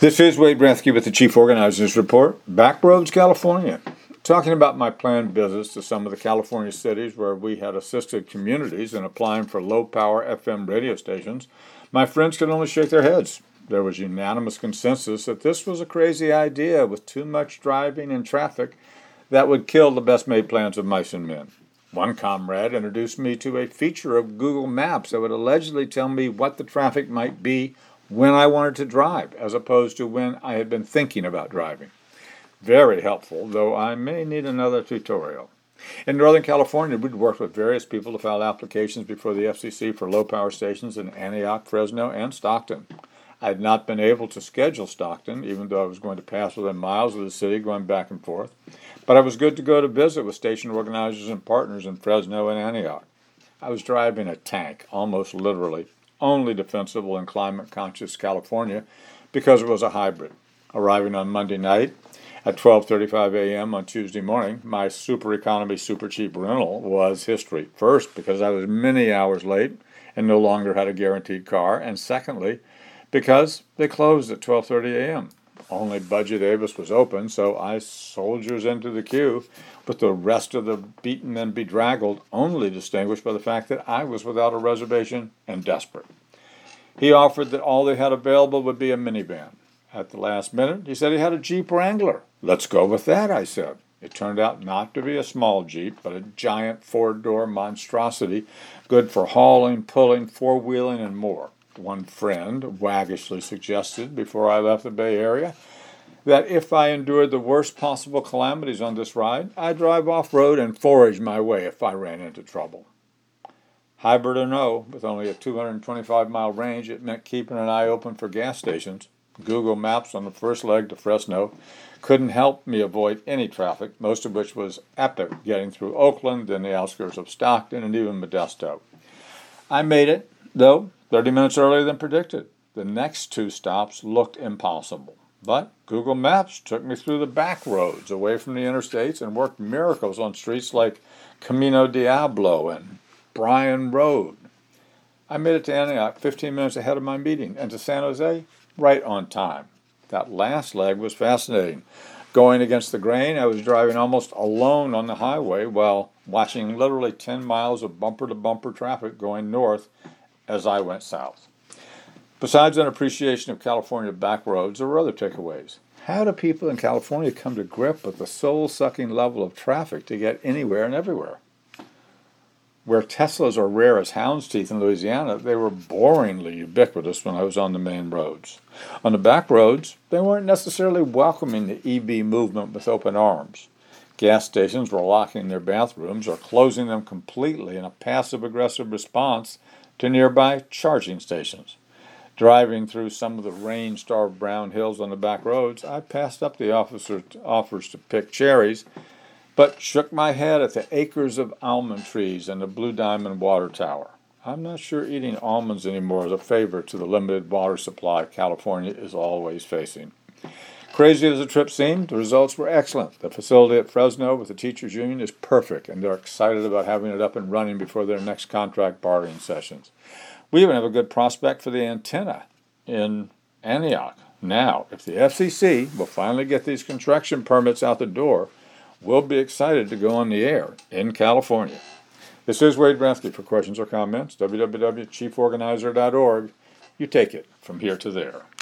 This is Wade Bransky with the Chief Organizers Report, Backroads, California. Talking about my planned visits to some of the California cities where we had assisted communities in applying for low-power FM radio stations, my friends could only shake their heads. There was unanimous consensus that this was a crazy idea with too much driving and traffic that would kill the best-made plans of mice and men. One comrade introduced me to a feature of Google Maps that would allegedly tell me what the traffic might be when I wanted to drive, as opposed to when I had been thinking about driving. Very helpful, though I may need another tutorial. In Northern California, we'd worked with various people to file applications before the FCC for low-power stations in Antioch, Fresno, and Stockton. I had not been able to schedule Stockton, even though I was going to pass within miles of the city going back and forth, but I was good to go to visit with station organizers and partners in Fresno and Antioch. I was driving a tank, almost literally, only defensible in climate-conscious California because it was a hybrid. Arriving on Monday night at 12:35 a.m. on Tuesday morning, my super economy, super cheap rental was history. First, because I was many hours late and no longer had a guaranteed car, and secondly, because they closed at 12:30 a.m. Only Budgie Davis was open, so I soldiers into the queue, with the rest of the beaten and bedraggled only distinguished by the fact that I was without a reservation and desperate. He offered that all they had available would be a minivan. At the last minute, he said he had a Jeep Wrangler. Let's go with that, I said. It turned out not to be a small Jeep, but a giant four-door monstrosity, good for hauling, pulling, four-wheeling, and more. One friend waggishly suggested before I left the Bay Area that if I endured the worst possible calamities on this ride, I'd drive off-road and forage my way if I ran into trouble. Hybrid or no, with only a 225-mile range, it meant keeping an eye open for gas stations. Google Maps on the first leg to Fresno couldn't help me avoid any traffic, most of which was epic, getting through Oakland and the outskirts of Stockton and even Modesto. I made it, though, 30 minutes earlier than predicted. The next two stops looked impossible. But Google Maps took me through the back roads away from the interstates and worked miracles on streets like Camino Diablo and Bryan Road. I made it to Antioch 15 minutes ahead of my meeting and to San Jose right on time. That last leg was fascinating. Going against the grain, I was driving almost alone on the highway while watching literally 10 miles of bumper-to-bumper traffic going north as I went south. Besides an appreciation of California back roads, there were other takeaways. How do people in California come to grip with the soul-sucking level of traffic to get anywhere and everywhere? Where Teslas are rare as hound's teeth in Louisiana, they were boringly ubiquitous when I was on the main roads. On the back roads, they weren't necessarily welcoming the EV movement with open arms. Gas stations were locking their bathrooms or closing them completely in a passive-aggressive response to nearby charging stations. Driving through some of the rain-starved brown hills on the back roads, I passed up the offers to pick cherries, but shook my head at the acres of almond trees and the Blue Diamond Water Tower. I'm not sure eating almonds anymore is a favor to the limited water supply California is always facing. Crazy as the trip seemed, the results were excellent. The facility at Fresno with the teachers' union is perfect, and they're excited about having it up and running before their next contract bargaining sessions. We even have a good prospect for the antenna in Antioch. Now, if the FCC will finally get these construction permits out the door, we'll be excited to go on the air in California. This is Wade Bransky. For questions or comments, www.chieforganizer.org. You take it from here to there.